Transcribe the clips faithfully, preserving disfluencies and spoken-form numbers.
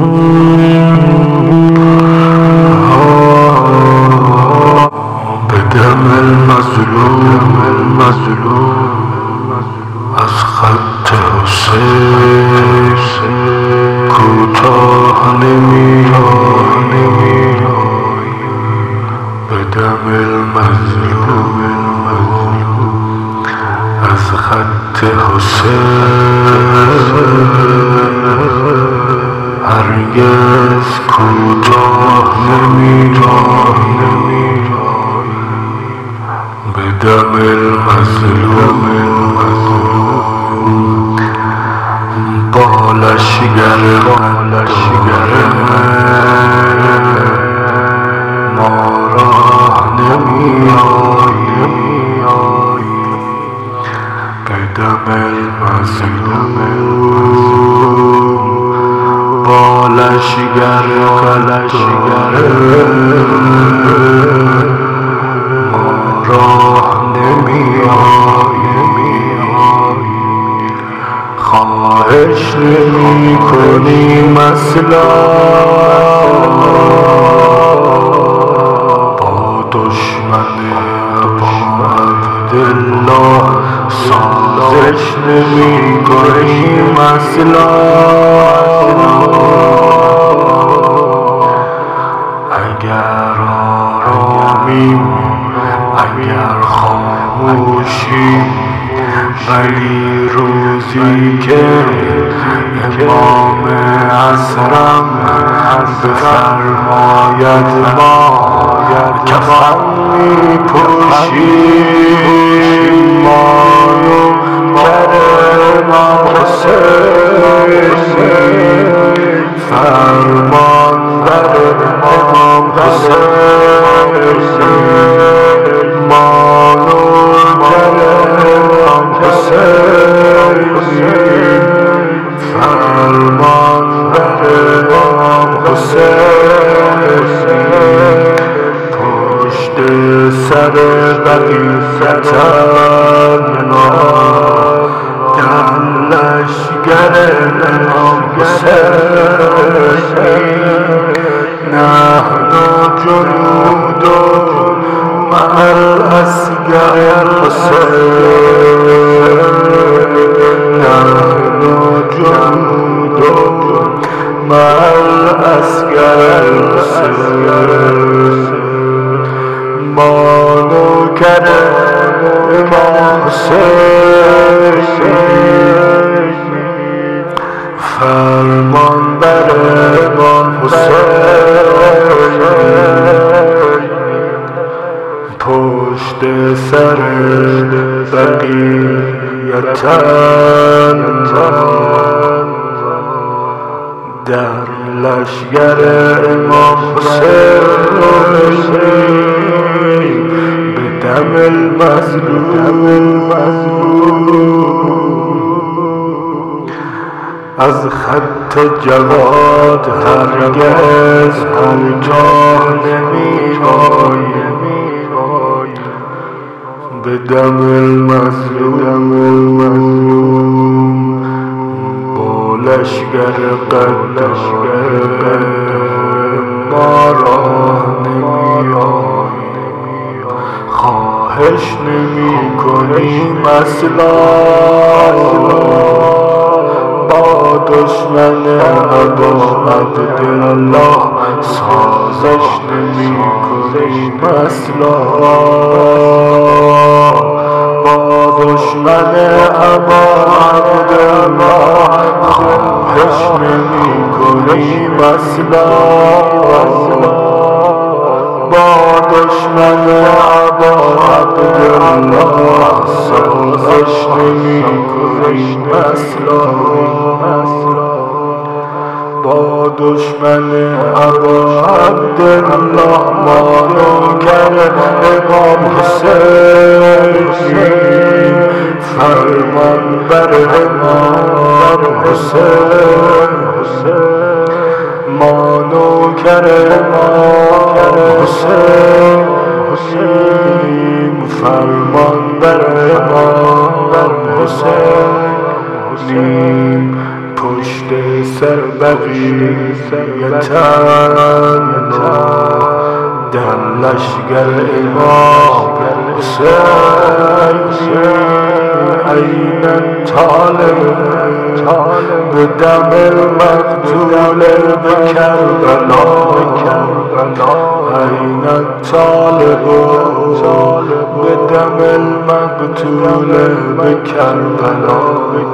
بدم المظلوم از خط حسین کوتاه نمی‌آیی. بدم المظلوم از خط حسین هرگز کوتاه نمی‌آیی. بدم المظلوم با لشگر ما راه نمی‌آیی. بدم المظلوم با لشگر ما راه نمی‌آیی. خواهش نمی کنیم اصلا با دشمن ابا عبدالله سازش نمی کنیم اصلا. اگر آرامیم اگر خاموشیم ولی روزی که امام عصرم بفرماید ما کفن می پوشیم. ما نوکر امام حسین فرمان بر امام حسین. ما نوکر امام حسین فرمان بر امام حسین. پشت سر بقیتن در لشگر امام حسین نحن جنود مع الأصغر الحسین. نحن جنود مع الأصغر الحسین. ما نوکر امام حسین فرمان بر امام حسین. پشت سر بقیتن در لشگر امام حسین بدم المظلوم از خط جواد هرگز کوتاه نمی‌آیی. بدم المظلوم با لشگر قدم ما راه نمی‌آیی. خواهش نمی کنیم اصلا با دشمن ابا عبدالله سازش نمی کنیم اصلا. با دشمن ابا عبدالله خواهش نمی کنیم اصلا. با دشمن ابا عبدالله سازش نمی کنیم اصلا. با دشمن ابا عبدالله ما نوکر امام حسین فرمان بر امام حسین. ما نوکر امام حسین فرمان بر امام حسین. پشت سر بقیتن در لشگر امام حسین این طالب به دم المقتول به کربلا این طالب به دم المقتول به کربلا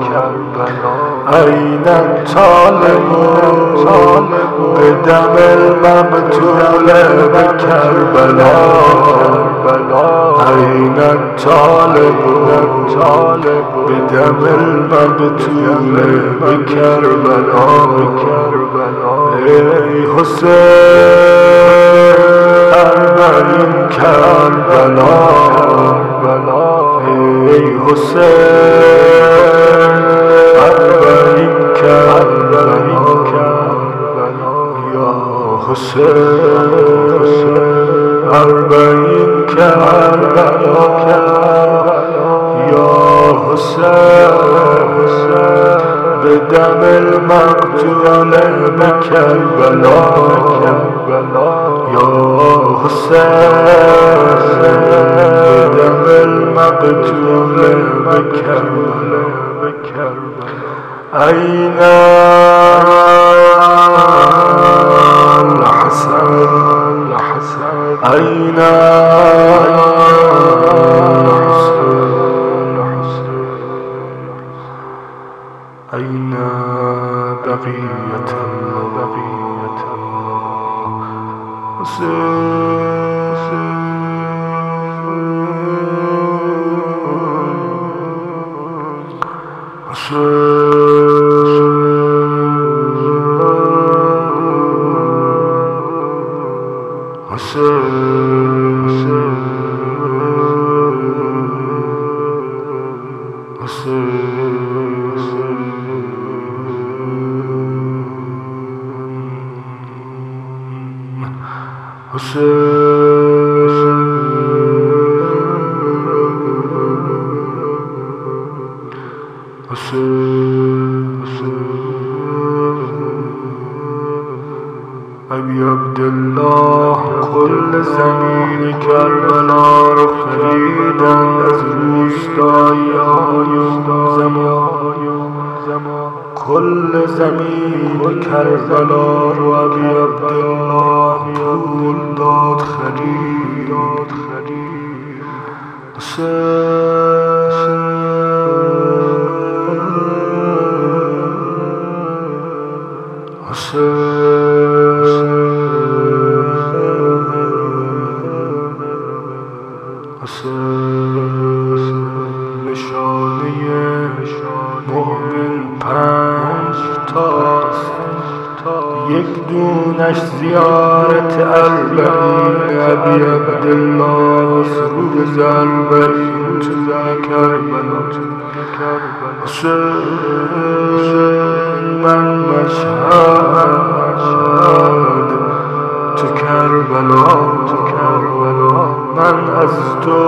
این طالب به دم المقتول به کربلا این طالب به دم المقتول به کربلا ای حسین اربعین کربلا ای حسین اربعین کربلا یا حسین اربعین کربلا یا حسین به دم المقتول به کربلا یا حسین به دم المقتول به کربلا أين الحسن أين أين بقية بقية أبي عبد الله كل زمین کربلا رو خریدن از روستایی‌های زمان کل زمین کربلا رو أبي عبد الله پول داد خرید نشانه مؤمن پنج تاست یک دونش زیارت اربعین أبي عبد الله روز اربعین تو کربلا من مشهد تو کربلا من از تو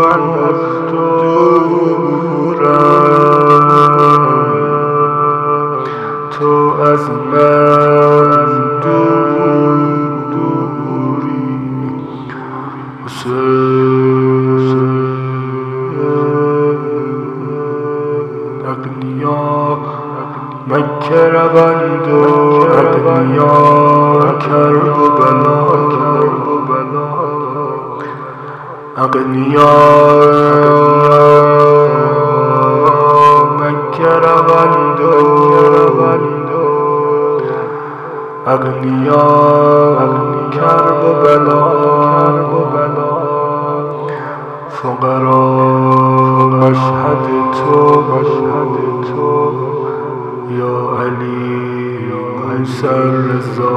دورم تو از من دوری اغنیا مکه روند و اغنیا کرب و بلا اغنیا مکه روند و اغنیا کرب و بلا فقرا مشهد تو یا علی سر رضا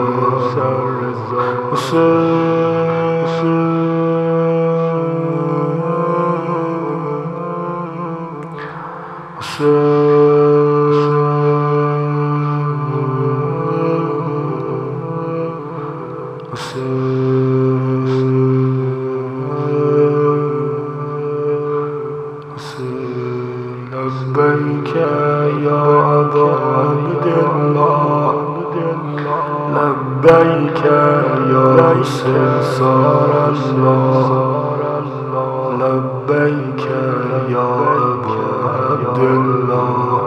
لبیک یا ابا عبدالله لبیک یا حسین سار الله لبیک یا ابا عبدالله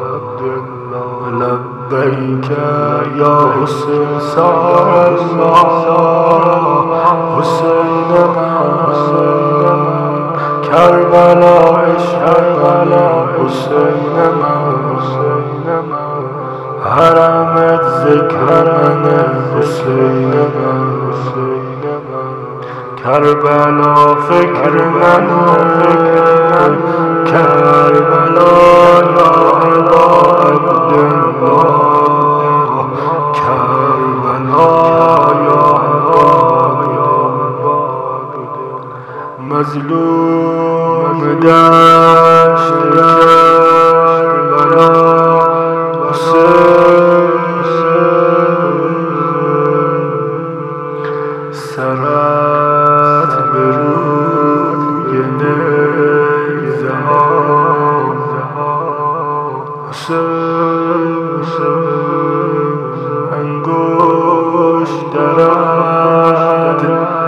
لبیک یا حسین سار الله حسین من کربلا عشق حسین من حرمت ذکر من حسین من کربلا فکر من کربلا یا ابا عبدالله کربلا یا ابا مظلوم دشت کربلا سرت به روی نیزه ها انگشت درد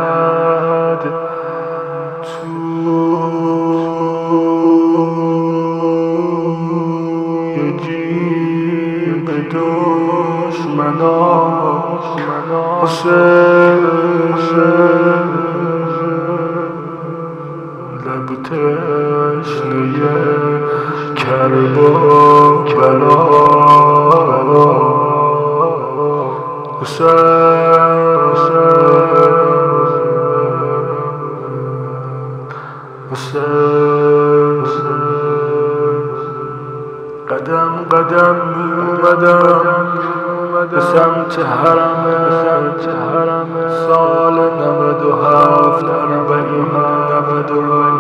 توی جیب دشمنان لب تشنه کرب و بلا قدم قدم اومدم به سمت حرمت سال نود و هفت اربعین نود و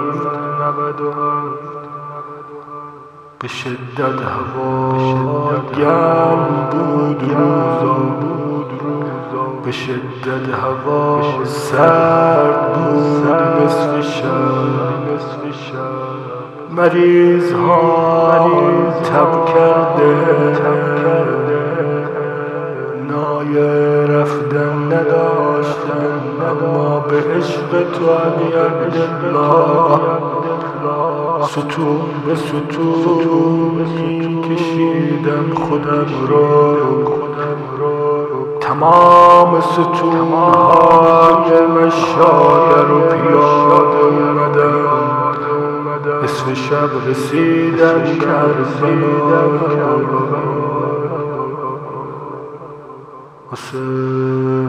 هفت به شدت هوا گرم بود روزا به شدت هوا سرد بود نصف شب مریض ها تب کرده نای رفتن نداشتن اما به عشق تو علی عبدالله ستون به ستون می کشیدم خودم رو تمام ستون های مشایه رو پیاده اومدم نصف شب رسیدم کربلا حسین